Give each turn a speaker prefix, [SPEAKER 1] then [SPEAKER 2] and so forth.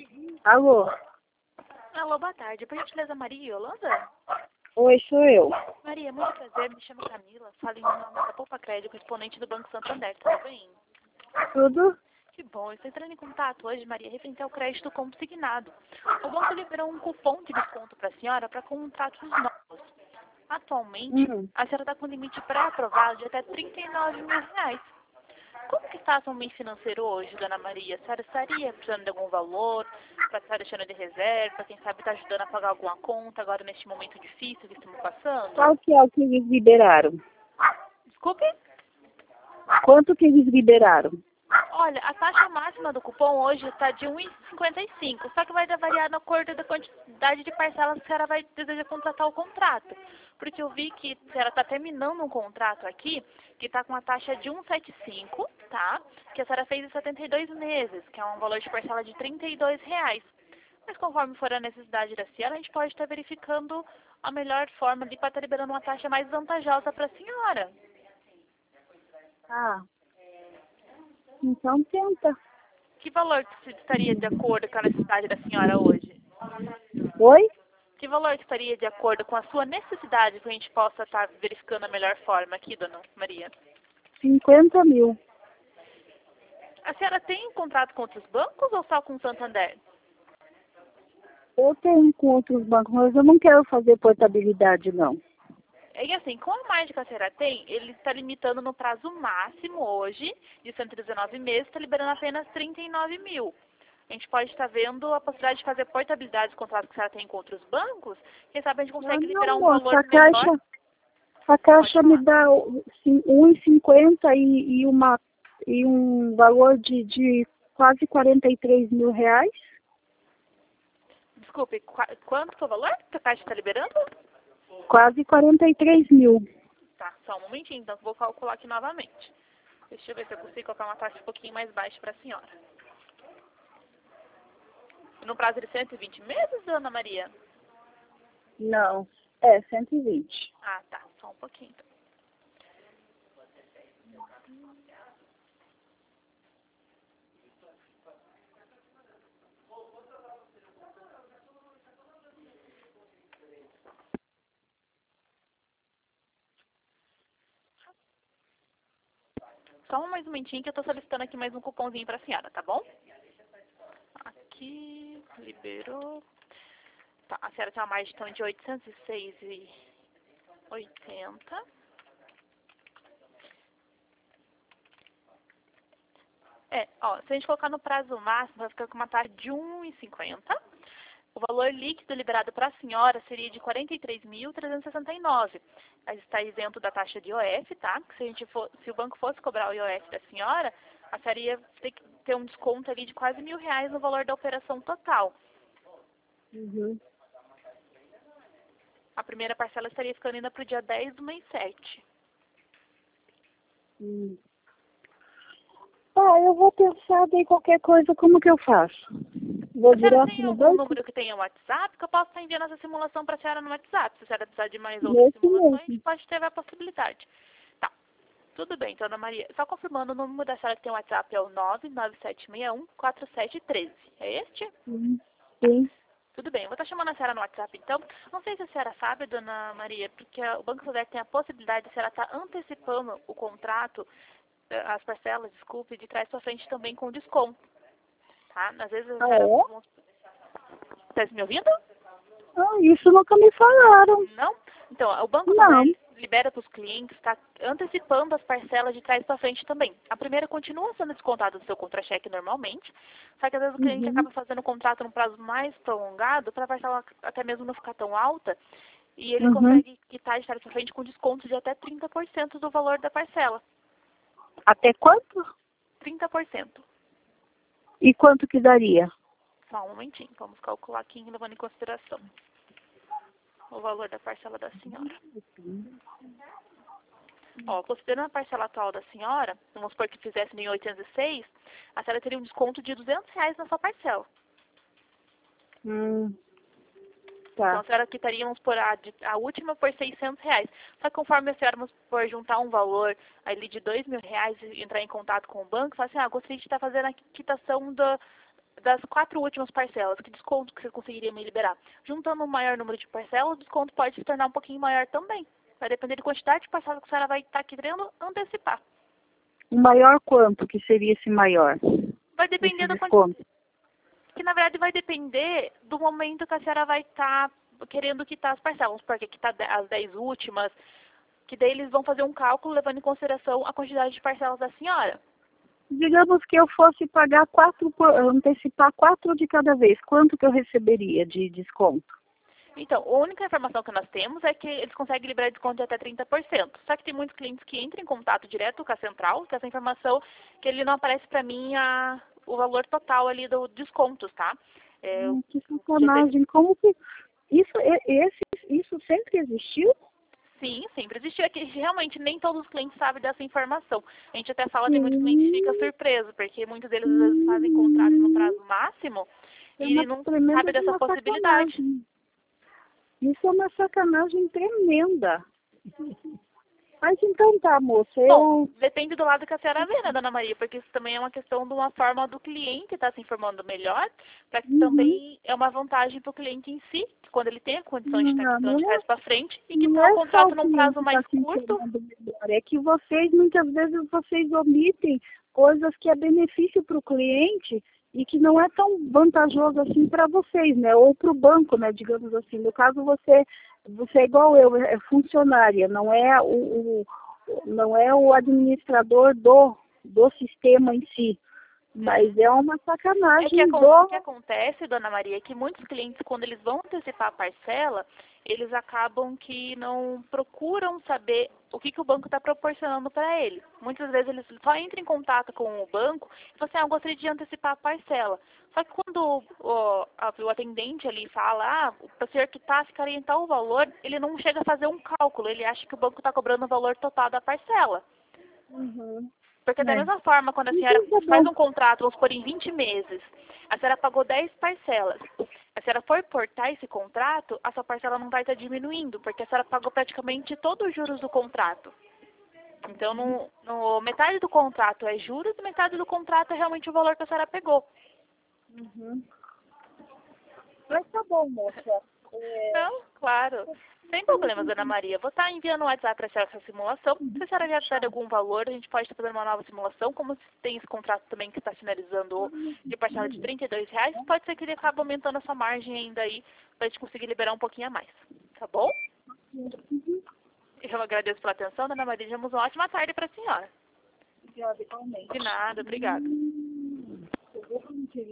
[SPEAKER 1] Alô?
[SPEAKER 2] Alô, boa tarde. Por gentileza, Maria Yolanda?
[SPEAKER 1] Oi, sou eu.
[SPEAKER 2] Maria, muito prazer. Me chamo Camila. Falo em nome da Poupa Crédito, correspondente do Banco Santander. Tudo bem?
[SPEAKER 1] Tudo?
[SPEAKER 2] Que bom. Eu estou entrando em contato hoje, Maria, referente ao crédito consignado. O banco liberou um cupom de desconto para a senhora para contratos novos. Atualmente, a senhora está com limite pré-aprovado de até R$ 39.000. Como que está seu mês financeiro hoje, dona Maria? A senhora estaria precisando de algum valor para estar deixando de reserva? Quem sabe está ajudando a pagar alguma conta agora neste momento difícil que estamos passando?
[SPEAKER 1] Qual que é o que eles liberaram?
[SPEAKER 2] Desculpe?
[SPEAKER 1] Quanto que eles liberaram?
[SPEAKER 2] Olha, a taxa máxima do cupom hoje está de 1,55, só que vai variar no acordo da quantidade de parcelas que a senhora vai desejar contratar o contrato. Porque eu vi que a senhora está terminando um contrato aqui, que está com a taxa de 1,75, tá? Que a senhora fez em 72 meses, que é um valor de parcela de R$ 32. Mas conforme for a necessidade da senhora, a gente pode estar verificando a melhor forma de para estar liberando uma taxa mais vantajosa para a senhora.
[SPEAKER 1] Ah, então tenta.
[SPEAKER 2] Que valor que estaria de acordo com a necessidade da senhora hoje?
[SPEAKER 1] Oi?
[SPEAKER 2] Que valor que estaria de acordo com a sua necessidade para a gente possa estar verificando a melhor forma aqui, dona Maria?
[SPEAKER 1] 50 mil.
[SPEAKER 2] A senhora tem um contrato com outros bancos ou só com o Santander?
[SPEAKER 1] Eu tenho com outros bancos, mas eu não quero fazer portabilidade, não.
[SPEAKER 2] E assim, com a margem que a senhora tem, ele está limitando no prazo máximo hoje, de 119 meses, está liberando apenas 39 mil. A gente pode estar vendo a possibilidade de fazer portabilidade dos contratos que a senhora tem com outros bancos. Quem sabe a gente consegue liberar um
[SPEAKER 1] moça,
[SPEAKER 2] valor menor.
[SPEAKER 1] a caixa me
[SPEAKER 2] falar.
[SPEAKER 1] dá 1,50 e um valor de quase 43 mil reais.
[SPEAKER 2] Desculpe, quanto que é o valor que a Caixa está liberando?
[SPEAKER 1] Quase 43 mil.
[SPEAKER 2] Tá, só um momentinho, então vou calcular aqui novamente. Deixa eu ver se eu consigo colocar uma taxa um pouquinho mais baixa para a senhora. No prazo de 120 meses, dona Maria?
[SPEAKER 1] Não, 120.
[SPEAKER 2] Ah, tá, só um pouquinho então. Só mais um momentinho que eu estou solicitando aqui mais um cupomzinho para a senhora, tá bom? Aqui, liberou. Tá, a senhora tem uma margem então de 806,80. Se a gente colocar no prazo máximo, vai ficar com uma taxa de 1,50. O valor líquido liberado para a senhora seria de 43.369. Mas está isento da taxa de IOF, tá? Que se o banco fosse cobrar o IOF da senhora, a senhora ia ter que ter um desconto ali de quase R$ 1.000 no valor da operação total. A primeira parcela estaria ficando ainda para o dia 10 do mês 7.
[SPEAKER 1] Eu vou pensar daí qualquer coisa, como que eu faço? Vou
[SPEAKER 2] A senhora
[SPEAKER 1] direto
[SPEAKER 2] tem
[SPEAKER 1] no
[SPEAKER 2] algum
[SPEAKER 1] banco?
[SPEAKER 2] número que tenha WhatsApp? Que eu posso estar enviando essa simulação para a senhora no WhatsApp. Se a senhora precisar de mais outras
[SPEAKER 1] Nesse
[SPEAKER 2] simulações, a gente
[SPEAKER 1] mesmo.
[SPEAKER 2] pode ter a possibilidade. Tá. Tudo bem, então, Ana Maria. Só confirmando, o número da senhora que tem WhatsApp é o 99761-4713. É este? Tá.
[SPEAKER 1] Sim.
[SPEAKER 2] Tudo bem, eu vou estar chamando a senhora no WhatsApp, então. Não sei se a senhora sabe, Dona Maria, porque o Banco Santander tem a possibilidade de a senhora estar antecipando o contrato, as parcelas, desculpe, de trás para frente também com desconto. Tá? Às vezes a senhora... Está me ouvindo?
[SPEAKER 1] Isso nunca me falaram.
[SPEAKER 2] Não? Então, o Banco
[SPEAKER 1] Não.
[SPEAKER 2] Santander libera para os clientes, está antecipando as parcelas de trás para frente também. A primeira continua sendo descontada do seu contra-cheque normalmente, só que às vezes o cliente acaba fazendo o contrato num prazo mais prolongado para a parcela até mesmo não ficar tão alta e ele consegue quitar de trás para frente com desconto de até 30% do valor da parcela.
[SPEAKER 1] Até quanto?
[SPEAKER 2] 30%.
[SPEAKER 1] E quanto que daria?
[SPEAKER 2] Só um momentinho, vamos calcular aqui levando em consideração o valor da parcela da senhora. Considerando a parcela atual da senhora, vamos supor que fizesse em 806, a senhora teria um desconto de R$ 200 na sua parcela. Então a senhora quitaria, vamos supor, a última por R$ 600. Só que conforme a senhora, vamos supor, juntar um valor ali de R$ 2.000 e entrar em contato com o banco, falar assim, gostaria de estar fazendo a quitação das 4 últimas parcelas, que desconto que você conseguiria me liberar? Juntando um maior número de parcelas, o desconto pode se tornar um pouquinho maior também. Vai depender da quantidade de parcelas que a senhora vai estar querendo antecipar.
[SPEAKER 1] O maior quanto que seria esse maior?
[SPEAKER 2] Vai depender
[SPEAKER 1] Esse
[SPEAKER 2] da
[SPEAKER 1] desconto?
[SPEAKER 2] quantidade. Que na verdade vai depender do momento que a senhora vai estar querendo quitar as parcelas, porque quitar as 10 últimas, que daí eles vão fazer um cálculo levando em consideração a quantidade de parcelas da senhora.
[SPEAKER 1] Digamos que eu fosse pagar antecipar 4 de cada vez. Quanto que eu receberia de desconto?
[SPEAKER 2] Então, a única informação que nós temos é que eles conseguem liberar desconto de até 30%. Só que tem muitos clientes que entram em contato direto com a central, que essa informação, que ele não aparece para mim o valor total ali do descontos, tá?
[SPEAKER 1] Que sacanagem. Como que... Isso sempre existiu?
[SPEAKER 2] Sim, sempre existiu. É que realmente nem todos os clientes sabem dessa informação. A gente até fala, tem muitos clientes que
[SPEAKER 1] Sim.
[SPEAKER 2] ficam surpresos, porque muitos deles às vezes fazem contrato no prazo máximo
[SPEAKER 1] É
[SPEAKER 2] e
[SPEAKER 1] uma
[SPEAKER 2] não
[SPEAKER 1] tremenda
[SPEAKER 2] sabe
[SPEAKER 1] de
[SPEAKER 2] dessa
[SPEAKER 1] uma
[SPEAKER 2] possibilidade.
[SPEAKER 1] sacanagem. Isso é uma sacanagem tremenda. Mas então tá, moça,
[SPEAKER 2] Bom,
[SPEAKER 1] eu...
[SPEAKER 2] depende do lado que a senhora vê, né, dona Maria? Porque isso também é uma questão de uma forma do cliente estar se informando melhor, para que
[SPEAKER 1] Uhum.
[SPEAKER 2] também é uma vantagem para o cliente em si, quando ele tem a condição de estar
[SPEAKER 1] Não,
[SPEAKER 2] quitando de
[SPEAKER 1] não é,
[SPEAKER 2] trás para frente e
[SPEAKER 1] não
[SPEAKER 2] quitar o
[SPEAKER 1] é só
[SPEAKER 2] contrato
[SPEAKER 1] o
[SPEAKER 2] num
[SPEAKER 1] cliente
[SPEAKER 2] prazo
[SPEAKER 1] que
[SPEAKER 2] mais
[SPEAKER 1] está se
[SPEAKER 2] curto.
[SPEAKER 1] informando melhor, é que vocês, muitas vezes, vocês omitem coisas que é benefício para o cliente e que não é tão vantajoso assim para vocês, né? Ou para o banco, né? Digamos assim. No caso, você é igual eu, é funcionária, não é o administrador do sistema em si. Mas é uma
[SPEAKER 2] É que
[SPEAKER 1] sacanagem
[SPEAKER 2] o que acontece, dona Maria, é que muitos clientes, quando eles vão antecipar a parcela, eles acabam que não procuram saber o que o banco está proporcionando para ele. Muitas vezes eles só entram em contato com o banco e falam assim, eu gostaria de antecipar a parcela. Só que quando o atendente ali fala, para o senhor quitar, ficaria em tal valor, ele não chega a fazer um cálculo, ele acha que o banco está cobrando o valor total da parcela.
[SPEAKER 1] Uhum.
[SPEAKER 2] Porque da
[SPEAKER 1] É.
[SPEAKER 2] mesma forma, quando a senhora
[SPEAKER 1] Então tá
[SPEAKER 2] faz
[SPEAKER 1] bom.
[SPEAKER 2] um contrato, vamos supor, em 20 meses, a senhora pagou 10 parcelas. A senhora for portar esse contrato, a sua parcela não vai estar diminuindo, porque a senhora pagou praticamente todos os juros do contrato. Então, metade do contrato é juros e metade do contrato é realmente o valor que a senhora pegou.
[SPEAKER 1] Uhum. Mas tá bom, moça.
[SPEAKER 2] Não, claro. Sem problemas, Dona Maria. Vou estar enviando o WhatsApp para a senhora essa simulação. Se a senhora já tiver algum valor, a gente pode estar fazendo uma nova simulação. Como tem esse contrato também que está finalizando de parcela de R$ 32, pode ser que ele acabe aumentando a sua margem ainda aí, para a gente conseguir liberar um pouquinho a mais. Tá bom? Eu agradeço pela atenção, Dona Maria. Desejamos uma ótima tarde para a senhora.
[SPEAKER 1] Obrigada, igualmente.
[SPEAKER 2] De nada, obrigada.